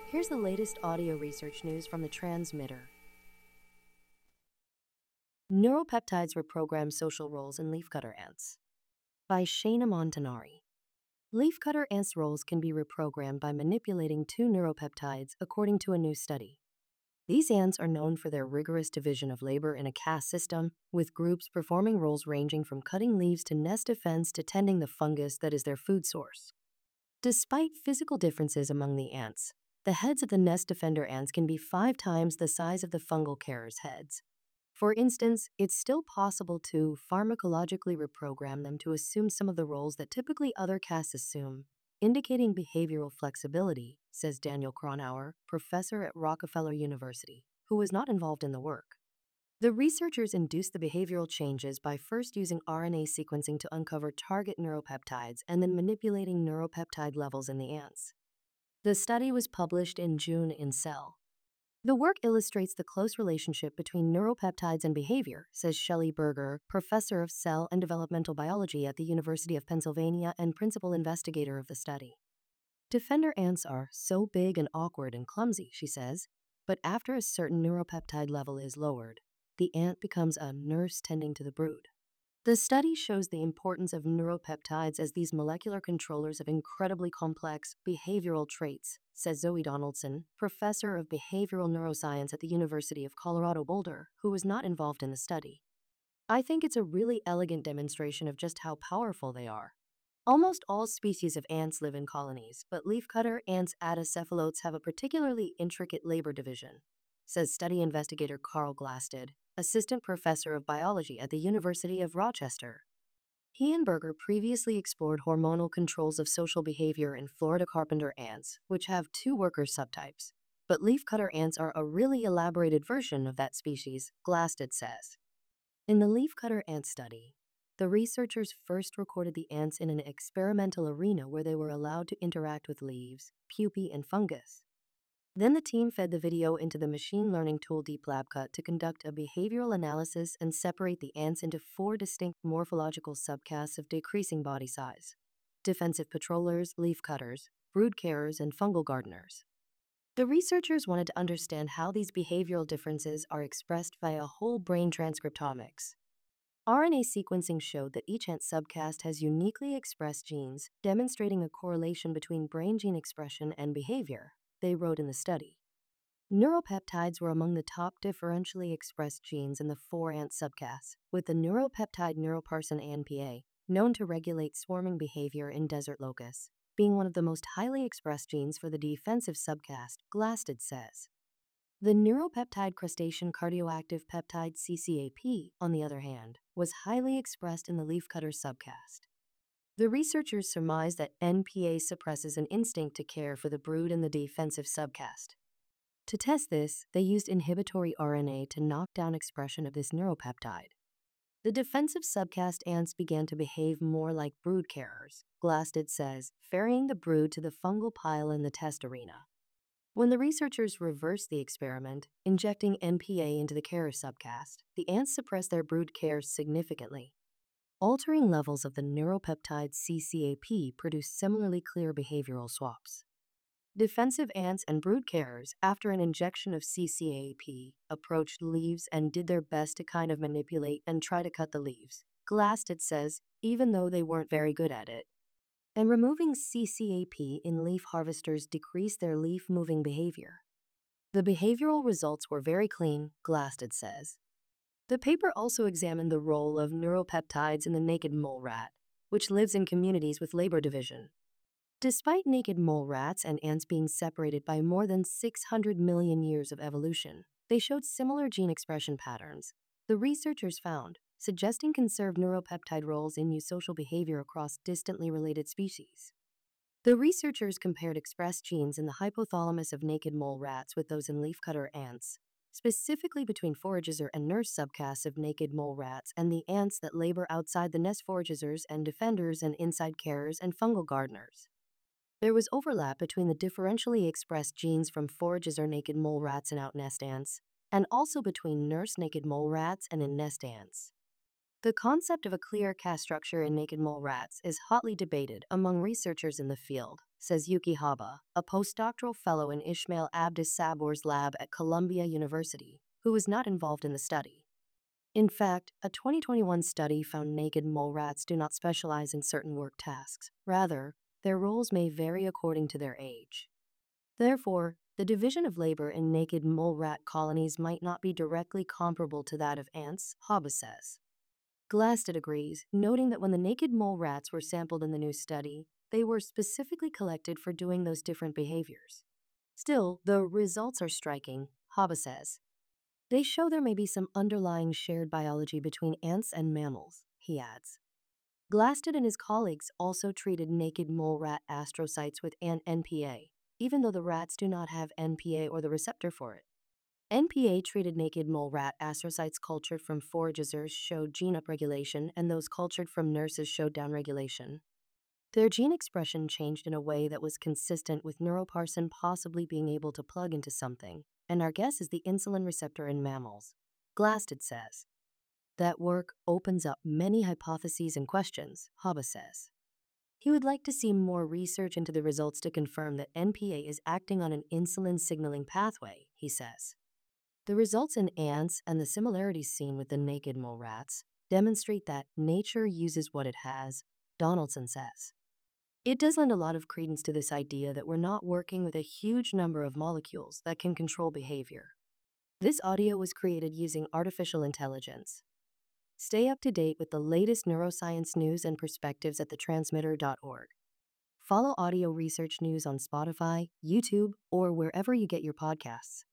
Here's the latest audio research news from the Transmitter. Neuropeptides Reprogram Social Roles in Leafcutter Ants by Shana Montanari. Leafcutter ants' roles can be reprogrammed by manipulating two neuropeptides, according to a new study. These ants are known for their rigorous division of labor in a caste system, with groups performing roles ranging from cutting leaves to nest defense to tending the fungus that is their food source. Despite physical differences among the ants, the heads of the nest defender ants can be 5 times the size of the fungal carers' heads. For instance, it's still possible to pharmacologically reprogram them to assume some of the roles that typically other castes assume, indicating behavioral flexibility, says Daniel Cronauer, professor at Rockefeller University, who was not involved in the work. The researchers induced the behavioral changes by first using RNA sequencing to uncover target neuropeptides and then manipulating neuropeptide levels in the ants. The study was published in June in Cell. The work illustrates the close relationship between neuropeptides and behavior, says Shelley Berger, professor of cell and developmental biology at the University of Pennsylvania and principal investigator of the study. Defender ants are so big and awkward and clumsy, she says, but after a certain neuropeptide level is lowered, the ant becomes a nurse tending to the brood. The study shows the importance of neuropeptides as these molecular controllers of incredibly complex behavioral traits, says Zoe Donaldson, professor of behavioral neuroscience at the University of Colorado Boulder, who was not involved in the study. I think it's a really elegant demonstration of just how powerful they are. Almost all species of ants live in colonies, but leafcutter ants Atacephalotes have a particularly intricate labor division, says study investigator Carl Glasted, assistant professor of biology at the University of Rochester. He and Berger previously explored hormonal controls of social behavior in Florida carpenter ants, which have 2 worker subtypes. But leafcutter ants are a really elaborated version of that species, Glasted says. In the leafcutter ant study, the researchers first recorded the ants in an experimental arena where they were allowed to interact with leaves, pupae, and fungus. Then the team fed the video into the machine learning tool DeepLabCut to conduct a behavioral analysis and separate the ants into 4 distinct morphological subcastes of decreasing body size: defensive patrollers, leafcutters, brood carers, and fungal gardeners. The researchers wanted to understand how these behavioral differences are expressed via whole brain transcriptomics. RNA sequencing showed that each ant subcaste has uniquely expressed genes, demonstrating a correlation between brain gene expression and behavior, they wrote in the study. Neuropeptides were among the top differentially expressed genes in the 4 ant subcastes, with the neuropeptide neuroparsin ANPA, known to regulate swarming behavior in desert locusts, being one of the most highly expressed genes for the defensive subcaste, Glasted says. The neuropeptide crustacean cardioactive peptide CCAP, on the other hand, was highly expressed in the leafcutter subcaste. The researchers surmised that NPA suppresses an instinct to care for the brood in the defensive subcaste. To test this, they used inhibitory RNA to knock down expression of this neuropeptide. The defensive subcaste ants began to behave more like brood carers, Glasted says, ferrying the brood to the fungal pile in the test arena. When the researchers reversed the experiment, injecting NPA into the carer subcaste, the ants suppressed their brood cares significantly. Altering levels of the neuropeptide CCAP produced similarly clear behavioral swaps. Defensive ants and brood carers, after an injection of CCAP, approached leaves and did their best to kind of manipulate and try to cut the leaves, Glasted says, even though they weren't very good at it. And removing CCAP in leaf harvesters decreased their leaf-moving behavior. The behavioral results were very clean, Glasted says. The paper also examined the role of neuropeptides in the naked mole rat, which lives in communities with labor division. Despite naked mole rats and ants being separated by more than 600 million years of evolution, they showed similar gene expression patterns, the researchers found, suggesting conserved neuropeptide roles in eusocial behavior across distantly related species. The researchers compared expressed genes in the hypothalamus of naked mole rats with those in leafcutter ants, specifically between forager and nurse subcastes of naked mole rats and the ants that labor outside the nest foragers and defenders and inside carers and fungal gardeners. There was overlap between the differentially expressed genes from forager naked mole rats and outnest ants, and also between nurse naked mole rats and in-nest ants. The concept of a clear caste structure in naked mole rats is hotly debated among researchers in the field, says Yuki Haba, a postdoctoral fellow in Ismail Abdus Sabor's lab at Columbia University, who was not involved in the study. In fact, a 2021 study found naked mole rats do not specialize in certain work tasks. Rather, their roles may vary according to their age. Therefore, the division of labor in naked mole rat colonies might not be directly comparable to that of ants, Haba says. Glasted agrees, noting that when the naked mole rats were sampled in the new study, they were specifically collected for doing those different behaviors. Still, the results are striking, Haba says. They show there may be some underlying shared biology between ants and mammals, he adds. Glasted and his colleagues also treated naked mole rat astrocytes with an NPA, even though the rats do not have NPA or the receptor for it. NPA-treated naked mole rat astrocytes cultured from foragers showed gene upregulation, and those cultured from nurses showed downregulation. Their gene expression changed in a way that was consistent with neuroparsin possibly being able to plug into something, and our guess is the insulin receptor in mammals. Glasted says. That work opens up many hypotheses and questions, Haba says. He would like to see more research into the results to confirm that NPA is acting on an insulin signaling pathway, he says. The results in ants and the similarities seen with the naked mole rats demonstrate that nature uses what it has, Donaldson says. It does lend a lot of credence to this idea that we're not working with a huge number of molecules that can control behavior. This audio was created using artificial intelligence. Stay up to date with the latest neuroscience news and perspectives at thetransmitter.org. Follow audio research news on Spotify, YouTube, or wherever you get your podcasts.